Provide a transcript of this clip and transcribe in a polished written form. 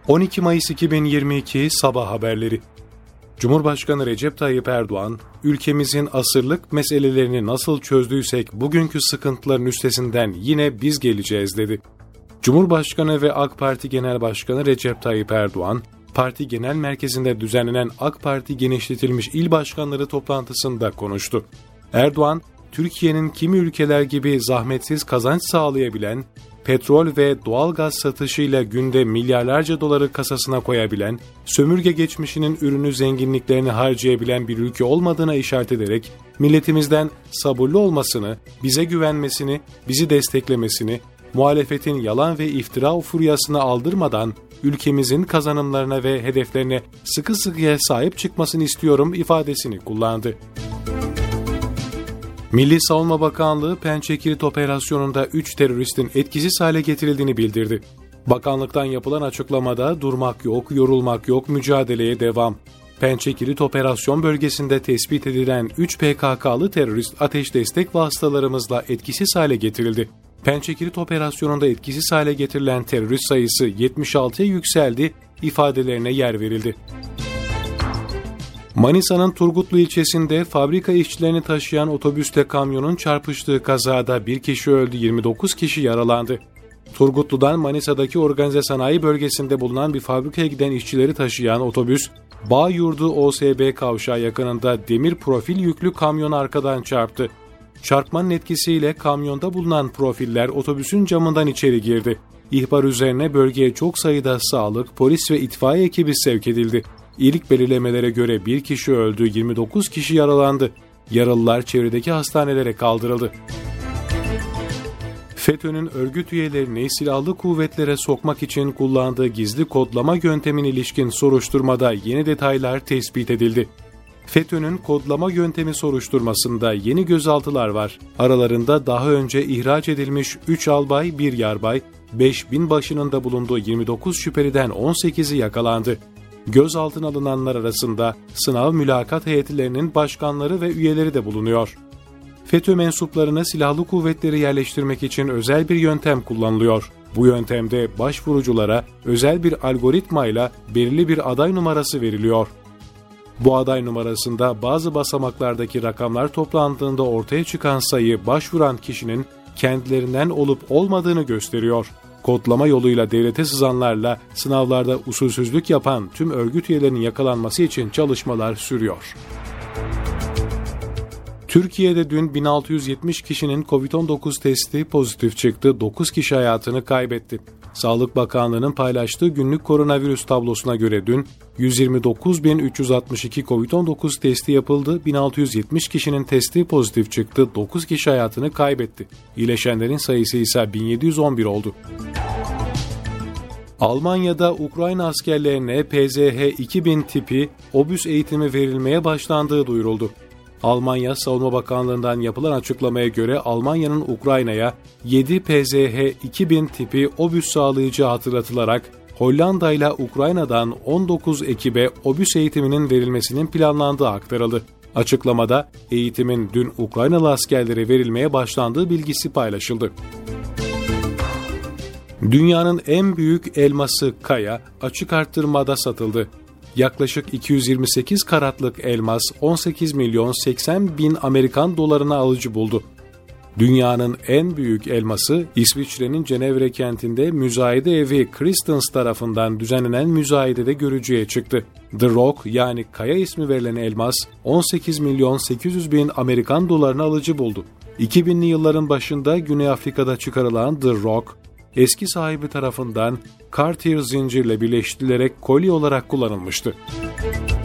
12 Mayıs 2022 Sabah haberleri. Cumhurbaşkanı Recep Tayyip Erdoğan, ülkemizin asırlık meselelerini nasıl çözdüysek bugünkü sıkıntıların üstesinden yine biz geleceğiz dedi. Cumhurbaşkanı ve AK Parti Genel Başkanı Recep Tayyip Erdoğan, parti genel merkezinde düzenlenen AK Parti genişletilmiş il başkanları toplantısında konuştu. Erdoğan, Türkiye'nin kimi ülkeler gibi zahmetsiz kazanç sağlayabilen, petrol ve doğalgaz satışıyla günde milyarlarca doları kasasına koyabilen, sömürge geçmişinin ürünü zenginliklerini harcayabilen bir ülke olmadığına işaret ederek, milletimizden sabırlı olmasını, bize güvenmesini, bizi desteklemesini, muhalefetin yalan ve iftira furyasını aldırmadan, ülkemizin kazanımlarına ve hedeflerine sıkı sıkıya sahip çıkmasını istiyorum ifadesini kullandı. Milli Savunma Bakanlığı Pençe Kilit Operasyonu'nda 3 teröristin etkisiz hale getirildiğini bildirdi. Bakanlıktan yapılan açıklamada durmak yok, yorulmak yok, mücadeleye devam. Pençe Kilit Operasyon bölgesinde tespit edilen 3 PKK'lı terörist ateş destek vasıtalarımızla etkisiz hale getirildi. Pençe Kilit Operasyonu'nda etkisiz hale getirilen terörist sayısı 76'ya yükseldi ifadelerine yer verildi. Manisa'nın Turgutlu ilçesinde fabrika işçilerini taşıyan otobüsle kamyonun çarpıştığı kazada bir kişi öldü, 29 kişi yaralandı. Turgutlu'dan Manisa'daki organize sanayi bölgesinde bulunan bir fabrikaya giden işçileri taşıyan otobüs, Bağyurdu OSB kavşağı yakınında demir profil yüklü kamyonu arkadan çarptı. Çarpmanın etkisiyle kamyonda bulunan profiller otobüsün camından içeri girdi. İhbar üzerine bölgeye çok sayıda sağlık, polis ve itfaiye ekibi sevk edildi. İlk belirlemelere göre bir kişi öldü, 29 kişi yaralandı. Yaralılar çevredeki hastanelere kaldırıldı. FETÖ'nün örgüt üyelerini silahlı kuvvetlere sokmak için kullandığı gizli kodlama yöntemine ilişkin soruşturmada yeni detaylar tespit edildi. FETÖ'nün kodlama yöntemi soruşturmasında yeni gözaltılar var. Aralarında daha önce ihraç edilmiş 3 albay, 1 yarbay, 5 binbaşının da bulunduğu 29 şüpheliden 18'i yakalandı. Gözaltına alınanlar arasında sınav mülakat heyetlerinin başkanları ve üyeleri de bulunuyor. FETÖ mensuplarını silahlı kuvvetleri yerleştirmek için özel bir yöntem kullanılıyor. Bu yöntemde başvuruculara özel bir algoritmayla belirli bir aday numarası veriliyor. Bu aday numarasında bazı basamaklardaki rakamlar toplandığında ortaya çıkan sayı başvuran kişinin kendilerinden olup olmadığını gösteriyor. Kodlama yoluyla devlete sızanlarla sınavlarda usulsüzlük yapan tüm örgüt üyelerinin yakalanması için çalışmalar sürüyor. Türkiye'de dün 1670 kişinin COVID-19 testi pozitif çıktı, 9 kişi hayatını kaybetti. Sağlık Bakanlığı'nın paylaştığı günlük koronavirüs tablosuna göre dün 129.362 COVID-19 testi yapıldı, 1670 kişinin testi pozitif çıktı, 9 kişi hayatını kaybetti. İyileşenlerin sayısı ise 1711 oldu. Almanya'da Ukrayna askerlerine PZH-2000 tipi obüs eğitimi verilmeye başlandığı duyuruldu. Almanya Savunma Bakanlığı'ndan yapılan açıklamaya göre Almanya'nın Ukrayna'ya 7 PZH-2000 tipi obüs sağlayacağı hatırlatılarak Hollanda ile Ukrayna'dan 19 ekibe obüs eğitiminin verilmesinin planlandığı aktarıldı. Açıklamada eğitimin dün Ukraynalı askerlere verilmeye başlandığı bilgisi paylaşıldı. Dünyanın en büyük elması Kaya açık arttırmada satıldı. Yaklaşık 228 karatlık elmas 18 milyon 80 bin Amerikan dolarına alıcı buldu. Dünyanın en büyük elması İsviçre'nin Cenevre kentinde müzayede evi Christens tarafından düzenlenen müzayedede görücüye çıktı. The Rock yani Kaya ismi verilen elmas 18 milyon 800 bin Amerikan dolarına alıcı buldu. 2000'li yılların başında Güney Afrika'da çıkarılan The Rock, eski sahibi tarafından Cartier zincirle birleştirilerek kolye olarak kullanılmıştı.